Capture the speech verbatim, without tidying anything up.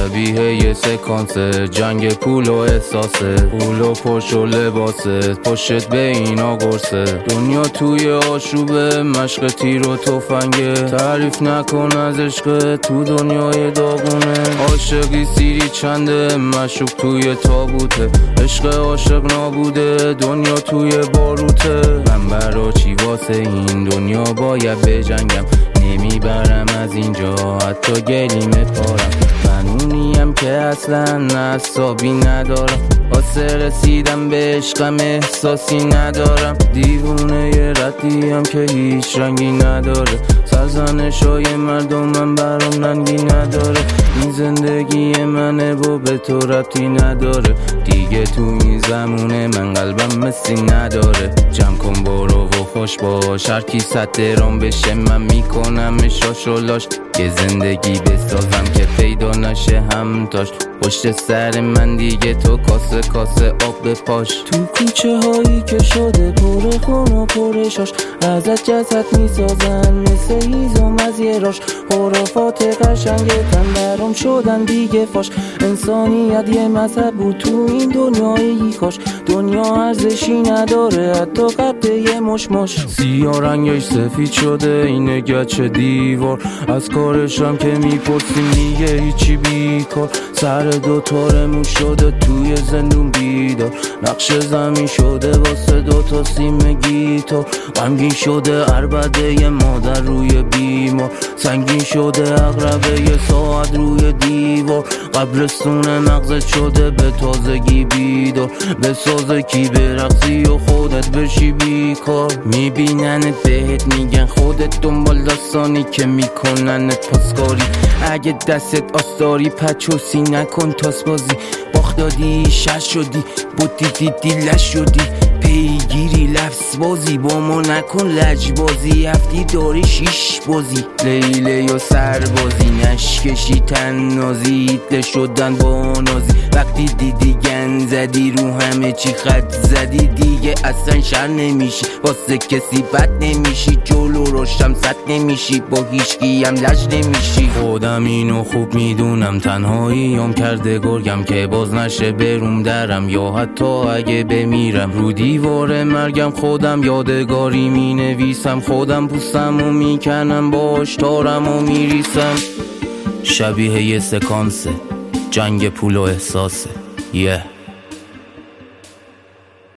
شبیه یه سکانسه، جنگ پول و احساسه، پول و پرش و لباسه، پشت به اینا گرسه. دنیا توی آشوبه، مشق تیر و تفنگه، تعریف نکن از عشق تو دنیای داغونه. عاشقی سیری چنده، مشوق توی تابوته، عشق عاشق نابوده، دنیا توی باروته. من برا چی واسه این دنیا باید بجنگم، نمیبرم از اینجا حتی گلیم پارم. من اونیم که اصلا اعصابی ندارم، واسه رسیدم به عشقم احساسی ندارم. دیوونه یه ردیم که هیچ رنگی نداره، سرزنشای مردمم برام ننگی نداره. این زندگی منه و به تو ربطی نداره، دیگه تو این زمونه من قلبم مسی نداره. جمع کن برو و خوش باش، هر کی صد درام بشه من میکنم شاش و لاش. یه زندگی بسازم که پیدا نشه همتاش، پشت سر من دیگه تو کاسه کاسه آب بپاش. تو کوچه هایی که شده پر خون و پر شاش، ازت جسد میسازن مثل هیزم از یه راش. خرافات قشنگ تن برام شدن دیگه فاش، انسانیت یه مذهب بود تو این دنیایی کاش. دنیا ارزشی نداره حتی قد یه مشماش، سیاه رنگش سفید شده اینه گچه دیوار. از کارشم که میپرسی میگه هیچی بیکار، سر دوتارمون شده توی زندون بیدار. نقش زمین شده واسه دوتا سیم گیتار، غمگین شده عربده یه مادر روی بیمار، سنگین شده اقربه یه ساعت روی دیوار. قبرستون مغزت شده به تازگی بیدار، به سازه کی برقصی و خودت بشی بیکار. میبیننت بهت میگن خودت دنبال داستانی که میکننت پاسکاری. اگه دستت آستاری پچوسی نکن تاس بازی، باخت دادی شش شدی بودی دیدی لش شدی. پیگیری لفظ بازی با ما نکن لج بازی، هفتی داری شیش بازی لیله و سربازی. نشکشی تن نازی هیتله شدن با نازی، وقتی دیدی گن زدی رو همه چی خط زدی. دیگه اصلا شر نمیشی واسه کسی بد نمیشی، جلو روشم صد نمیشی با هیچکی هم لج نمیشی. خودم اینو خوب میدونم تنهایی هم کرده گرگم که باز نشه بروم درم، یا حتی اگه بمیرم رو دیوار مرگم خودم یادگاری می نویسم. خودم پوستم و میکنم باش تارم و میریسم. شبیه یه سکانسه، جنگ پول و احساسه. yeah.